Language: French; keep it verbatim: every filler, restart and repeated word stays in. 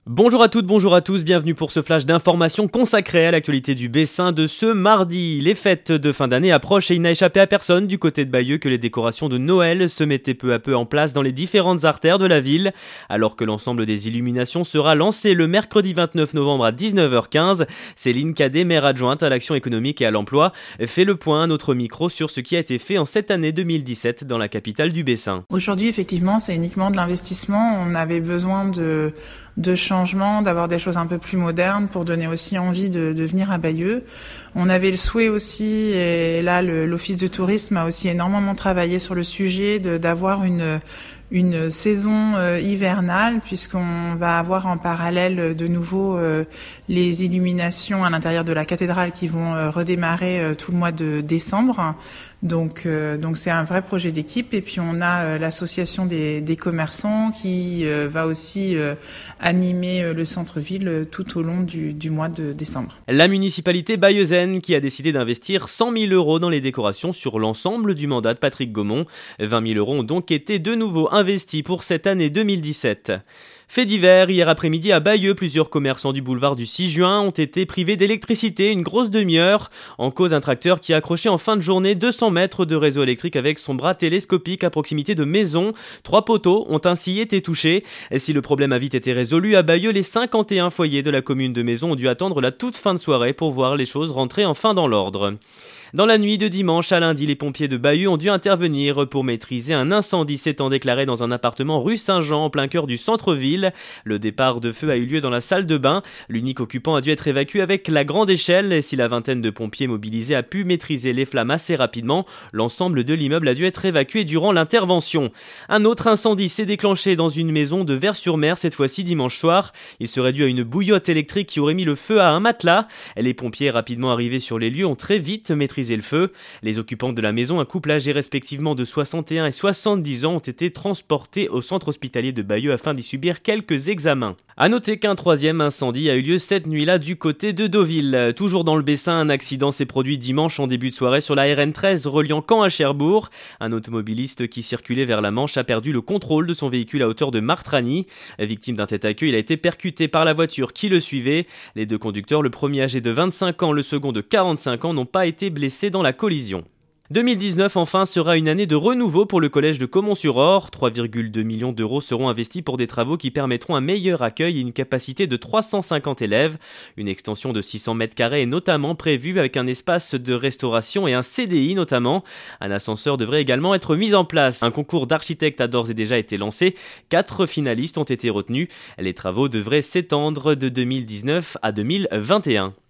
Bonjour à toutes, bonjour à tous, bienvenue pour ce flash d'informations consacré à l'actualité du Bessin de ce mardi. Les fêtes de fin d'année approchent et il n'a échappé à personne du côté de Bayeux que les décorations de Noël se mettaient peu à peu en place dans les différentes artères de la ville. Alors que l'ensemble des illuminations sera lancé le mercredi vingt-neuf novembre à dix-neuf heures quinze, Céline Cadet, maire adjointe à l'action économique et à l'emploi, fait le point à notre micro sur ce qui a été fait en cette année deux mille dix-sept dans la capitale du Bessin. Aujourd'hui, effectivement, c'est uniquement de l'investissement. On avait besoin de... de changement, d'avoir des choses un peu plus modernes pour donner aussi envie de, de venir à Bayeux. On avait le souhait aussi, et là le, l'Office de tourisme a aussi énormément travaillé sur le sujet, de, d'avoir une, une saison euh, hivernale, puisqu'on va avoir en parallèle de nouveau euh, les illuminations à l'intérieur de la cathédrale qui vont euh, redémarrer euh, tout le mois de décembre. Donc, euh, donc c'est un vrai projet d'équipe. Et puis on a euh, l'association des, des commerçants qui euh, va aussi euh, animer euh, le centre-ville euh, tout au long du, du mois de décembre. La municipalité bayeuxaine qui a décidé d'investir cent mille euros dans les décorations sur l'ensemble du mandat de Patrick Gaumont. vingt mille euros ont donc été de nouveau investis pour cette année deux mille dix-sept. Fait divers, hier après-midi à Bayeux, plusieurs commerçants du boulevard du six juin ont été privés d'électricité une grosse demi-heure. En cause, un tracteur qui a accroché en fin de journée deux cents mètres de réseau électrique avec son bras télescopique à proximité de maisons. Trois poteaux ont ainsi été touchés. Et si le problème a vite été résolu, à Bayeux, les cinquante et un foyers de la commune de Maison ont dû attendre la toute fin de soirée pour voir les choses rentrer enfin dans l'ordre. Dans la nuit de dimanche à lundi, les pompiers de Bayeux ont dû intervenir pour maîtriser un incendie s'étant déclaré dans un appartement rue Saint-Jean en plein cœur du centre-ville. Le départ de feu a eu lieu dans la salle de bain. L'unique occupant a dû être évacué avec la grande échelle et si la vingtaine de pompiers mobilisés a pu maîtriser les flammes assez rapidement, l'ensemble de l'immeuble a dû être évacué durant l'intervention. Un autre incendie s'est déclenché dans une maison de Vers-sur-Mer, cette fois-ci dimanche soir. Il serait dû à une bouillotte électrique qui aurait mis le feu à un matelas. Les pompiers rapidement arrivés sur les lieux ont très vite maîtrisé le feu. Les occupants de la maison, un couple âgé respectivement de soixante et un et soixante-dix ans, ont été transportés au centre hospitalier de Bayeux afin d'y subir quelques examens. A noter qu'un troisième incendie a eu lieu cette nuit-là du côté de Deauville. Toujours dans le Bessin, un accident s'est produit dimanche en début de soirée sur la R N treize reliant Caen à Cherbourg. Un automobiliste qui circulait vers la Manche a perdu le contrôle de son véhicule à hauteur de Martrany. Victime d'un tête-à-queue, il a été percuté par la voiture qui le suivait. Les deux conducteurs, le premier âgé de vingt-cinq ans, le second de quarante-cinq ans, n'ont pas été blessés dans la collision. deux mille dix-neuf, enfin, sera une année de renouveau pour le collège de Caumont-sur-Orre. trois virgule deux millions d'euros seront investis pour des travaux qui permettront un meilleur accueil et une capacité de trois cent cinquante élèves. Une extension de six cents mètres carrés est notamment prévue avec un espace de restauration et un C D I notamment. Un ascenseur devrait également être mis en place. Un concours d'architectes a d'ores et déjà été lancé. Quatre finalistes ont été retenus. Les travaux devraient s'étendre de deux mille dix-neuf à deux mille vingt et un.